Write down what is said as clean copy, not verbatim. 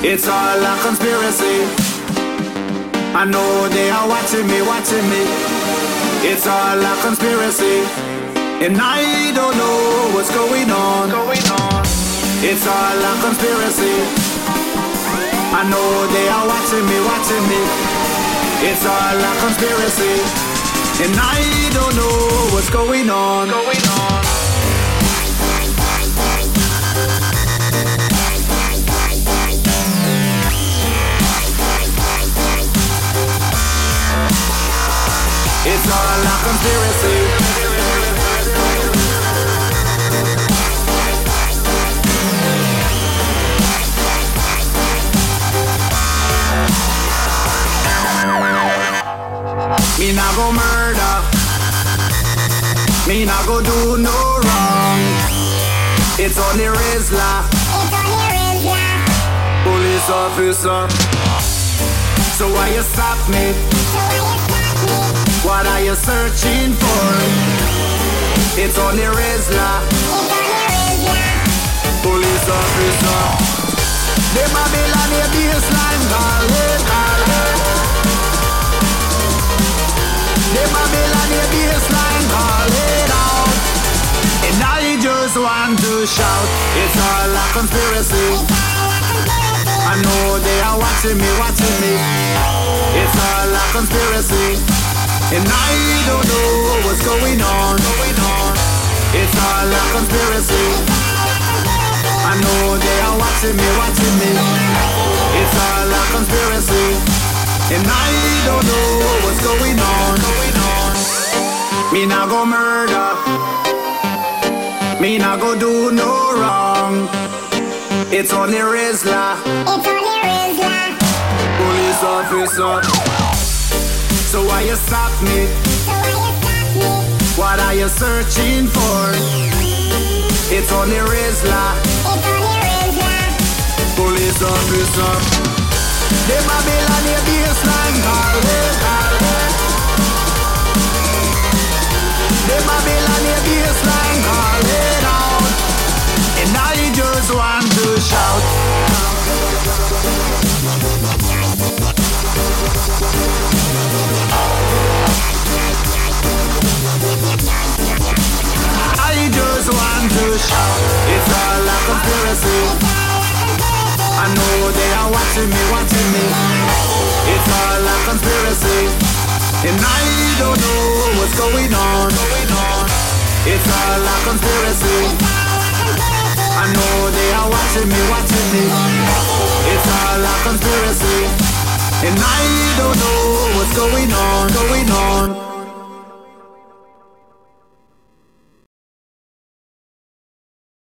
It's all a conspiracy. I know they are watching me, watching me. It's all a conspiracy. And I don't know what's going on. It's all a conspiracy. I know they are watching me, watching me. It's all a conspiracy. And I don't know what's going on. It's all a conspiracy. Me nah go murder. Me nah go do no wrong. It's only Rizla. Police officer. So why you stop me? What are you searching for? It's only Rizla. Police officer. The Babylon baseline calling. The Babylon baseline calling out. And I just want to shout, it's all a conspiracy. I know they are watching me, watching me. It's all a conspiracy. And I don't know what's going on. It's all a conspiracy. I know they are watching me, watching me. It's all a conspiracy. And I don't know what's going on. Me nah go murder. Me nah go do no wrong. It's only Rizla. Police officer. So why you stop me? What are you searching for? It's only Rizla. Police officer. The Babylon baseline calling. The Babylon baseline calling out. And I just want to shout. I just want to shout. It's all a conspiracy. I know they are watching me, watching me. It's all a conspiracy. And I don't know what's going on. It's all a conspiracy. I know they are watching me, watching me. It's all a conspiracy. And I don't know what's going on.